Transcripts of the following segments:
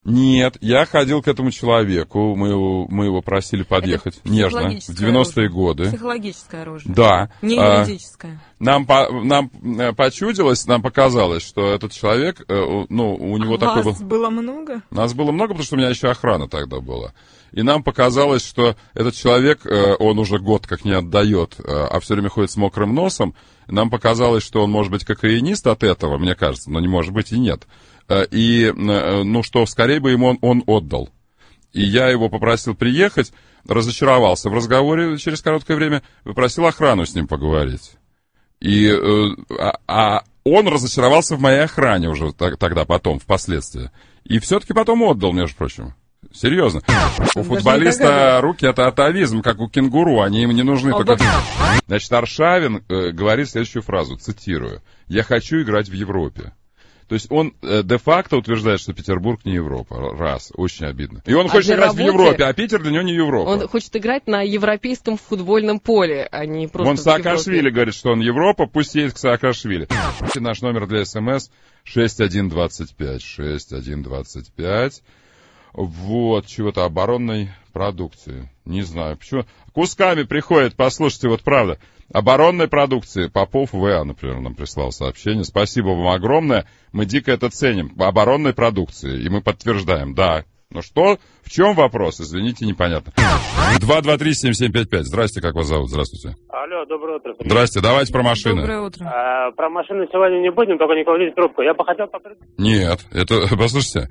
Нет, я ходил к этому человеку, мы его просили подъехать нежно, в 90-е годы. Психологическое оружие. Да. Не юридическое. Нам почудилось, нам показалось, что этот человек, у него такой был... Вас было много? Нас было много, потому что у меня еще охрана тогда была. И нам показалось, что этот человек, он уже год как не отдает, а все время ходит с мокрым носом. Нам показалось, что он может быть кокаинист от этого, мне кажется, но не может быть и нет. И, что скорее бы ему он отдал. И я его попросил приехать, разочаровался в разговоре через короткое время, попросил охрану с ним поговорить. И он разочаровался в моей охране уже тогда потом, впоследствии. И все-таки потом отдал, между прочим. Серьезно. У футболиста руки это атовизм, как у кенгуру, они им не нужны. Только... Значит, Аршавин говорит следующую фразу, цитирую. «Я хочу играть в Европе». То есть он де-факто утверждает, что Петербург не Европа. Раз. Очень обидно. И он хочет играть в Европе, а Питер для него не Европа. Он хочет играть на европейском футбольном поле, а не просто вон Саакашвили говорит, что он Европа, пусть едет к Саакашвили. Наш номер для СМС 6125. 6125. Вот, чего-то оборонной продукции. Не знаю, почему. Кусками приходит, послушайте, вот правда. Оборонной продукции. Попов В.А., например, нам прислал сообщение. Спасибо вам огромное. Мы дико это ценим. Оборонной продукции. И мы подтверждаем, да. Ну что? В чем вопрос? Извините, непонятно. 223-7755. Здрасте, как вас зовут? Здравствуйте. Алло, доброе утро. Здрасте, давайте про машины. Доброе утро. Про машины сегодня не будем, только не кладите трубку. Я бы хотел Нет, это, послушайте.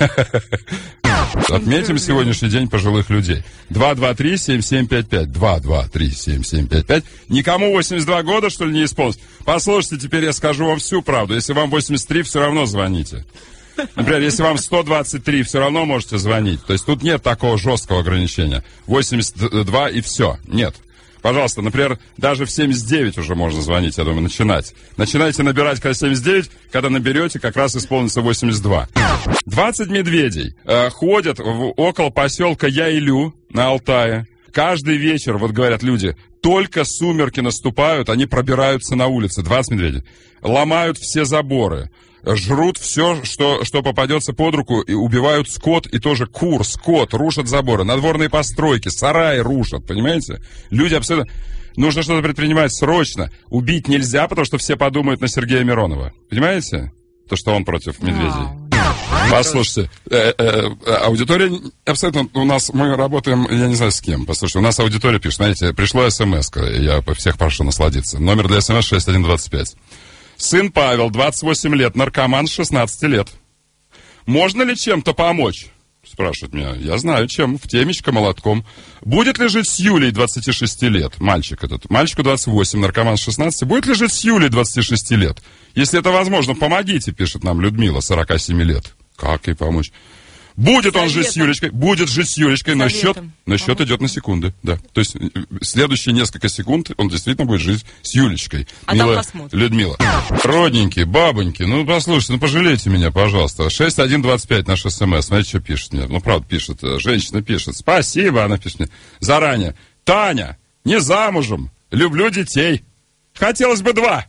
Отметим сегодняшний день пожилых людей. 223-7755. 223-7755. Никому 82 года, что ли, не исполнилось? Послушайте, теперь я скажу вам всю правду. Если вам 83, все равно звоните. Например, если вам 123, все равно можете звонить. То есть тут нет такого жесткого ограничения. 82 и все. Нет. Пожалуйста, например, даже в 79 уже можно звонить, я думаю, начинать. Начинайте набирать, когда 79, когда наберете, как раз исполнится 82. 20 медведей ходят около поселка Яилю на Алтае. Каждый вечер, вот говорят люди, только сумерки наступают, они пробираются на улицы. 20 медведей. Ломают все заборы. Жрут все, что попадется под руку, и убивают скот, и тоже кур, скот, рушат заборы, надворные постройки, сараи рушат, понимаете? Люди абсолютно... Нужно что-то предпринимать срочно. Убить нельзя, потому что все подумают на Сергея Миронова. Понимаете? То, что он против медведей. Послушайте, аудитория абсолютно... У нас мы работаем, я не знаю с кем. Послушайте, у нас аудитория пишет, знаете, пришло смс-ка, я всех прошу насладиться. Номер для смс 6125. Сын Павел, 28 лет, наркоман с 16 лет. Можно ли чем-то помочь? Спрашивает меня. Я знаю, чем. В темечко молотком. Будет ли жить с Юлей, 26 лет? Мальчик этот. Мальчику 28, наркоман с 16. Будет ли жить с Юлей, 26 лет? Если это возможно, помогите, пишет нам Людмила, 47 лет. Как ей помочь? Будет он жить с Юлечкой, будет жить с Юлечкой, но счет идет на секунды, да. То есть следующие несколько секунд он действительно будет жить с Юлечкой. Милая Людмила. Родненькие, бабоньки, ну послушайте, пожалейте меня, пожалуйста. 6125 наш СМС, смотрите, что пишет мне. Ну, правда, пишет, женщина пишет. Спасибо, она пишет мне заранее. Таня, не замужем, люблю детей. Хотелось бы 2.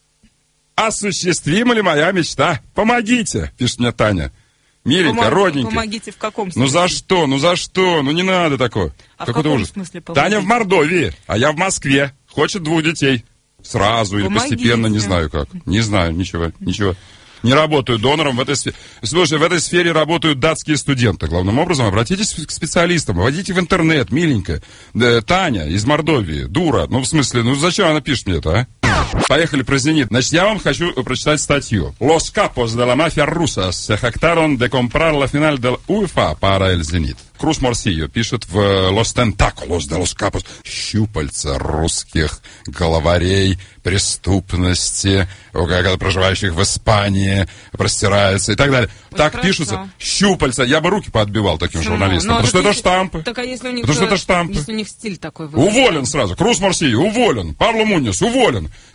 Осуществима ли моя мечта? Помогите, пишет мне Таня. Миленькая, родненькая. Помогите в каком смысле? Ну за что? Ну не надо такое. А в каком смысле помогите? Таня в Мордовии, а я в Москве. Хочет 2 детей. Сразу или постепенно, не знаю как. Не знаю, ничего. Не работаю донором в этой сфере. Слушай, в этой сфере работают датские студенты. Главным образом, обратитесь к специалистам, вводите в интернет, миленькая. Таня из Мордовии, дура. Ну, в смысле, зачем она пишет мне это, а? Поехали про «Зенит». Значит, я вам хочу прочитать статью. Los capos de la mafia rusa se jactaron de comprar la final del UEFA para el Zenit. Крус Морсио пишет в Los Tentáculos de los Capos. Щупальца русских главарей преступности, проживающих в Испании, простираются и так далее. Так хорошо. Пишутся щупальца. Я бы руки поотбивал таким журналистам, потому что это штампы. Так, а если у них, потому что это штампы. Если у них стиль такой. Уволен сразу. Крус Морсио уволен. Пабло Муньос уволен.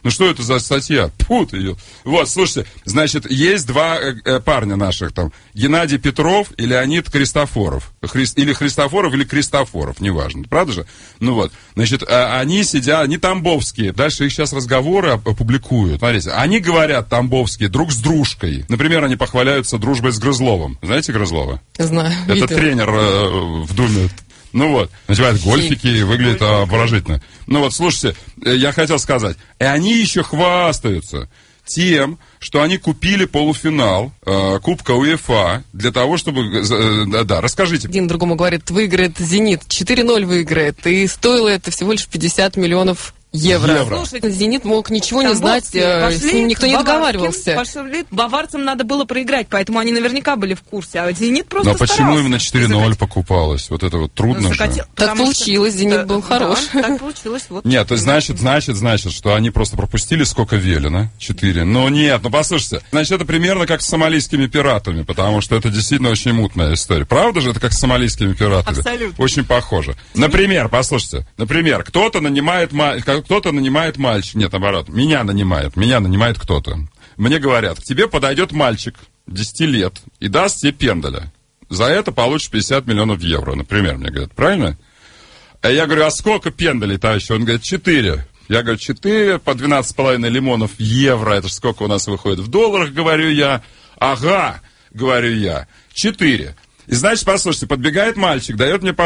Ну что это за статья? Пут ее. Вот, слушайте, значит, есть два парня наших там. Геннадий Петров и Леонид Кристофоров. Или Христофоров, или Кристофоров, неважно. Правда же? Ну вот. Значит, они сидят, они тамбовские. Дальше их сейчас разговоры опубликуют. Смотрите, они говорят тамбовские друг с дружкой. Например, они похваляются дружбой с Грызловым. Знаете Грызлова? Знаю. Это видела. тренер в Думе. Ну вот, надевает гольфики и выглядит обворожительно. Ну вот, слушайте, я хотел сказать, и они еще хвастаются тем, что они купили полуфинал Кубка УЕФА для того, чтобы... Да, расскажите. Один другому говорит, выиграет «Зенит», 4-0 выиграет, и стоило это всего лишь 50 миллионов евро. Слушайте, «Зенит» мог ничего не знать, с ним никто не договаривался. Баварцам надо было проиграть, поэтому они наверняка были в курсе, а «Зенит» просто Но почему именно 4-0 покупалось? Вот это вот трудно же. Так получилось, «Зенит» был хорош. Так получилось, вот. Нет, то есть значит, что они просто пропустили сколько велено, 4. Но нет, ну послушайте, значит, это примерно как с сомалийскими пиратами, потому что это действительно очень мутная история. Правда же, это как с сомалийскими пиратами? Абсолютно. Очень похоже. Например, послушайте, кто-то нанимает мальчик, нет, наоборот, меня нанимает кто-то. Мне говорят, к тебе подойдет мальчик 10 лет и даст тебе пендаля. За это получишь 50 миллионов евро, например, мне говорят, правильно? А я говорю, а сколько пендалей, товарищ? Он говорит, 4. Я говорю, 4 по 12,5 лимонов евро, это же сколько у нас выходит в долларах, говорю я. Ага, говорю я, 4. И значит, послушайте, подбегает мальчик, дает мне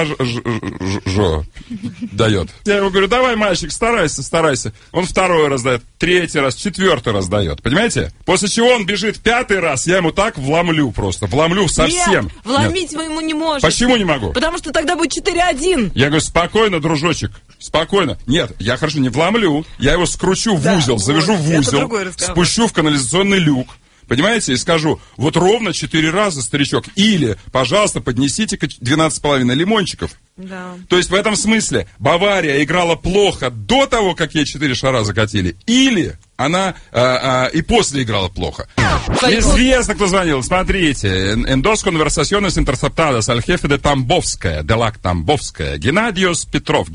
дает. Я ему говорю, давай, мальчик, старайся. Он второй раз дает, третий раз, четвертый раз дает. Понимаете? После чего он бежит 5-й раз, я ему так вломлю совсем. Нет, вломить вы ему не можете. Почему не могу? Потому что тогда будет 4-1. Я говорю, спокойно, дружочек, спокойно. Нет, я хорошо не вломлю, я его скручу в узел, завяжу в узел, спущу в канализационный люк. Понимаете, и скажу, вот ровно 4 раза, старичок, или, пожалуйста, поднесите-ка 12,5 лимончиков. Да. То есть в этом смысле Бавария играла плохо до того, как ей 4 шара закатили, или она и после играла плохо. Известно, кто звонил. Смотрите. En dos conversaciones interceptadas al jefe de Tambovskaya, de la Tambovskaya, Геннадиос Петров,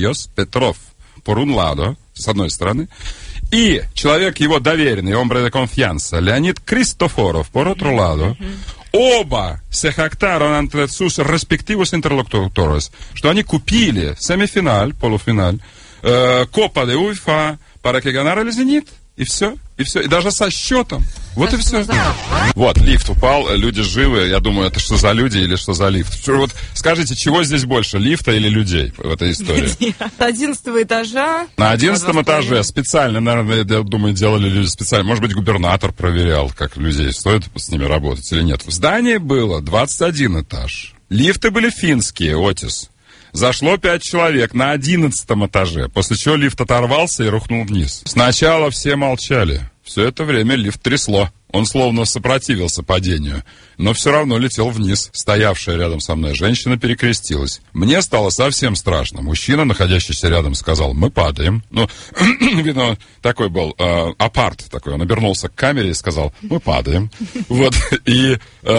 por un lado, с одной стороны, и человек его доверенный, hombre de confianza, Леонид Кристофоров, por otro lado, оба se jactaron ante sus respectivos interlocutores, что они купили семифиналь, полуфиналь, Copa de UEFA, para que ganara el Zenit. И все, и даже со счетом. Вот и все. Вот, лифт упал, люди живы. Я думаю, это что за люди или что за лифт? Вот скажите, чего здесь больше, лифта или людей в этой истории? С 11-го этажа. На 11-м этаже специально, наверное, я думаю, делали люди специально. Может быть, губернатор проверял, как людей, стоит с ними работать или нет. В здании было 21 этаж. Лифты были финские, Отис. Зашло 5 человек на 11-м этаже, после чего лифт оторвался и рухнул вниз. Сначала все молчали. Все это время лифт трясло. Он словно сопротивился падению, но все равно летел вниз. Стоявшая рядом со мной женщина перекрестилась. Мне стало совсем страшно. Мужчина, находящийся рядом, сказал, мы падаем. Ну, видно, такой был апарт такой. Он обернулся к камере и сказал, мы падаем. Вот, и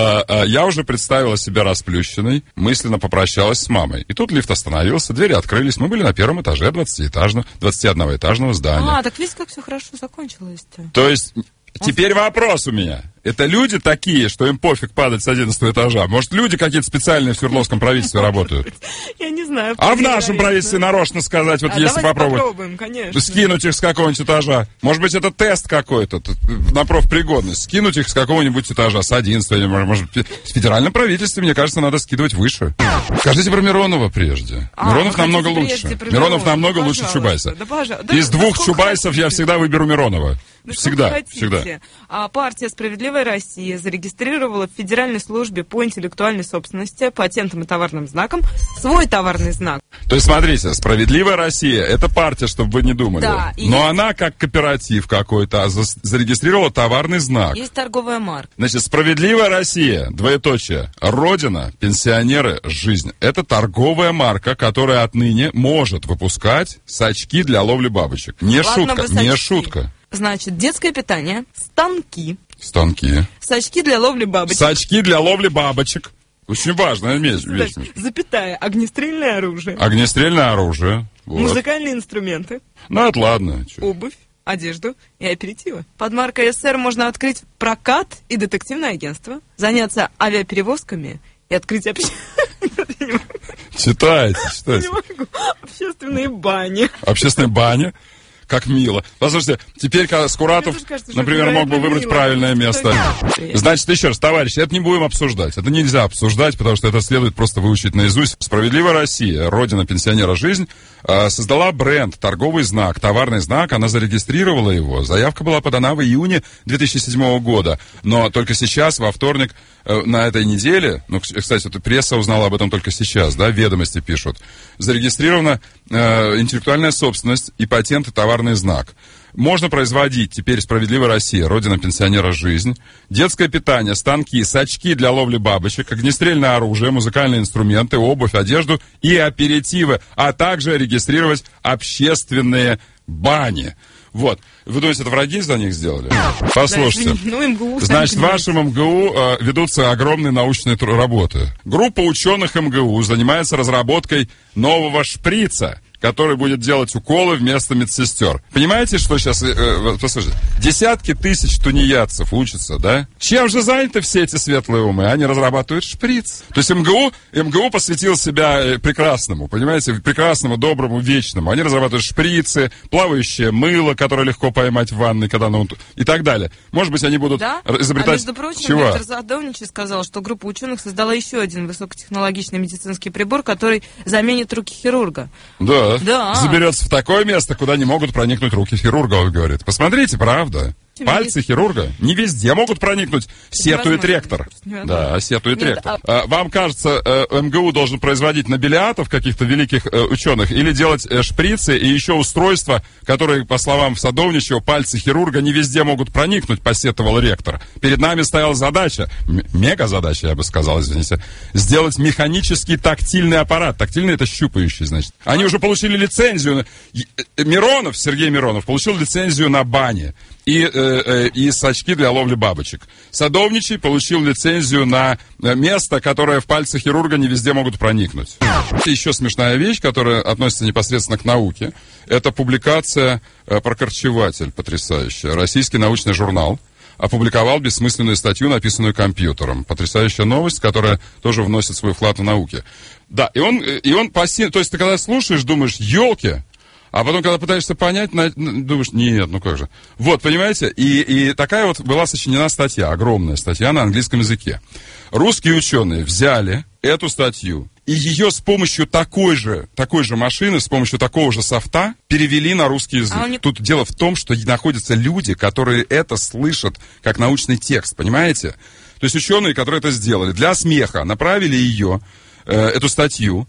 я уже представила себя расплющенной, мысленно попрощалась с мамой. И тут лифт остановился, двери открылись. Мы были на первом этаже 21-этажного здания. Так видите, как все хорошо закончилось-то. То есть... Теперь вопрос у меня. Это люди такие, что им пофиг падать с 11 этажа? Может, люди какие-то специальные в Свердловском правительстве работают? Я не знаю. А в нашем правительстве нарочно сказать, вот если попробуем, конечно. Скинуть их с какого-нибудь этажа. Может быть, это тест какой-то на профпригодность. Скинуть их с какого-нибудь этажа, с 11 или, может, в федеральном правительстве, мне кажется, надо скидывать выше. Скажите про Миронова прежде. Миронов намного лучше. Миронов намного лучше Чубайса. Из двух Чубайсов я всегда выберу Миронова. Всегда. Партия «Справедливая Россия» зарегистрировала в Федеральной службе по интеллектуальной собственности, патентам и товарным знакам свой товарный знак. То есть, смотрите, «Справедливая Россия» — это партия, чтобы вы не думали. Да, но она, как кооператив какой-то, зарегистрировала товарный знак. Есть торговая марка. Значит, «Справедливая Россия», двоеточие, Родина, пенсионеры, жизнь. Это торговая марка, которая отныне может выпускать сачки для ловли бабочек. Не шутка. Значит, детское питание, станки. Сачки для ловли бабочек. Очень важная вещь. Запятая. Огнестрельное оружие. Вот. Музыкальные инструменты. Ну, это ладно. Обувь. одежду и аперитивы. Под маркой СР можно открыть прокат и детективное агентство, заняться авиаперевозками и открыть Читайте. общественные бани. Общественные бани. Как мило. Послушайте, теперь Скуратов, например, мог бы выбрать правильное место. Значит, еще раз, товарищи, это не будем обсуждать. Это нельзя обсуждать, потому что это следует просто выучить наизусть. «Справедливая Россия», родина пенсионера «Жизнь», создала бренд, торговый знак, товарный знак. Она зарегистрировала его. Заявка была подана в июне 2007 года. Но только сейчас, во вторник, на этой неделе, ну, кстати, пресса узнала об этом только сейчас, да, «Ведомости» пишут, зарегистрирована интеллектуальная собственность и патент и товарный знак. Можно производить теперь «Справедливая Россия», родина пенсионера «Жизнь», детское питание, станки, сачки для ловли бабочек, огнестрельное оружие, музыкальные инструменты, обувь, одежду и аперитивы, а также регистрировать общественные бани. Вот. Вы думаете, это враги за них сделали? Послушайте. Значит, в вашем МГУ ведутся огромные научные работы. Группа ученых МГУ занимается разработкой нового шприца, который будет делать уколы вместо медсестер. Понимаете, что сейчас... послушайте, десятки тысяч тунеядцев учатся, да? Чем же заняты все эти светлые умы? Они разрабатывают шприц. То есть МГУ посвятил себя прекрасному, понимаете? Прекрасному, доброму, вечному. Они разрабатывают шприцы, плавающее мыло, которое легко поймать в ванной, когда и так далее. Может быть, они будут изобретать... А между прочим, Виктор Задовничий сказал, что группа ученых создала еще один высокотехнологичный медицинский прибор, который заменит руки хирурга. Да. Заберется в такое место, куда не могут проникнуть руки хирурга, он говорит. Посмотрите, правда. Пальцы хирурга не везде могут проникнуть. Сетует ректор. Да, сетует ректор. Вам кажется, МГУ должен производить нобелиатов каких-то великих ученых или делать шприцы и еще устройства, которые, по словам Садовничего, пальцы хирурга не везде могут проникнуть, посетовал ректор. Перед нами стояла задача, мега-задача, я бы сказал, извините, сделать механический тактильный аппарат. Тактильный — это щупающий, значит. Они уже получили лицензию. Сергей Миронов получил лицензию на бани и сачки для ловли бабочек. Садовничий получил лицензию на место, которое в пальцы хирурга не везде могут проникнуть. Еще смешная вещь, которая относится непосредственно к науке, это публикация «Прокорчеватель», потрясающая. Российский научный журнал опубликовал бессмысленную статью, написанную компьютером. Потрясающая новость, которая тоже вносит свой вклад в науке. Да, и он пассивно, то есть ты когда слушаешь, думаешь, елки. А потом, когда пытаешься понять, думаешь, нет, ну как же. Вот, понимаете, и такая вот была сочинена статья, огромная статья на английском языке. Русские ученые взяли эту статью и ее с помощью такой же машины, с помощью такого же софта перевели на русский язык. Тут дело в том, что находятся люди, которые это слышат как научный текст, понимаете? То есть ученые, которые это сделали, для смеха направили ее, эту статью,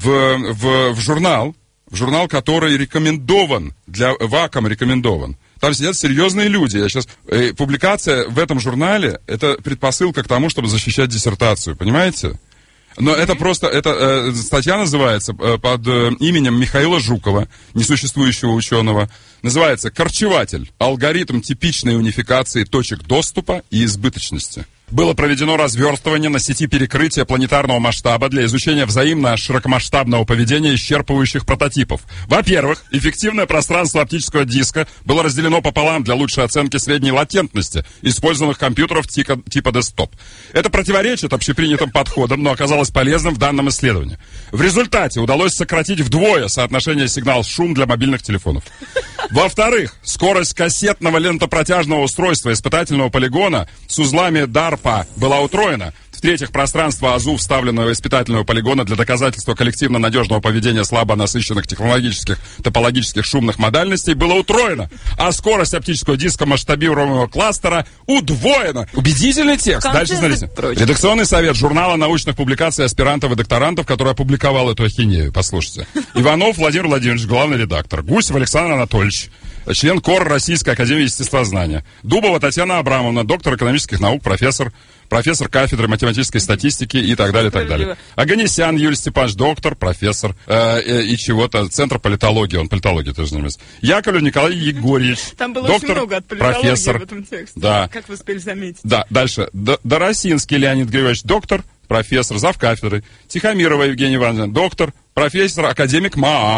в журнал, который рекомендован, ВАКом рекомендован. Там сидят серьезные люди. Публикация в этом журнале, это предпосылка к тому, чтобы защищать диссертацию, понимаете? Но это просто, статья называется под именем Михаила Жукова, несуществующего ученого. Называется «Корчеватель. Алгоритм типичной унификации точек доступа и избыточности». Было проведено разверстывание на сети перекрытия планетарного масштаба для изучения взаимно широкомасштабного поведения исчерпывающих прототипов. Во-первых, эффективное пространство оптического диска было разделено пополам для лучшей оценки средней латентности использованных компьютеров типа десктоп. Это противоречит общепринятым подходам, но оказалось полезным в данном исследовании. В результате удалось сократить вдвое соотношение сигнал-шум для мобильных телефонов. Во-вторых, скорость кассетного лентопротяжного устройства испытательного полигона с узлами DARPA была утроена. В-третьих, пространство АЗУ, вставленного испытательного полигона для доказательства коллективно надежного поведения слабо насыщенных технологических, топологических шумных модальностей, было утроено, а скорость оптического диска масштабируемого кластера удвоена. Убедительный текст. Дальше смотрите. Редакционный совет журнала научных публикаций аспирантов и докторантов, который опубликовал эту ахинею. Послушайте. Иванов Владимир Владимирович, главный редактор. Гусев Александр Анатольевич, член КОР Российской академии естествознания. Дубова Татьяна Абрамовна, доктор экономических наук, профессор кафедры математической статистики и так далее, так далее. Аганесян Юрий Степанович, доктор, профессор и чего-то, центр политологии, он политологией тоже занимается. Яковлев Николай Егорьевич, там было доктор, очень много от политологии профессор, в этом тексте, да. Как вы успели заметить. Да, дальше. Доросинский Леонид Григорьевич, доктор, профессор, завкафедры. Тихомирова Евгения Ивановна, доктор, профессор, академик МААН.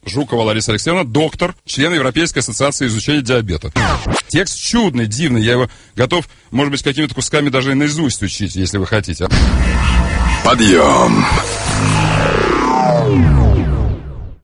Жукова Лариса Алексеевна, доктор, член Европейской ассоциации изучения диабета. Текст чудный, дивный, я его готов, может быть, какими-то кусками даже и наизусть учить, если вы хотите. Подъем!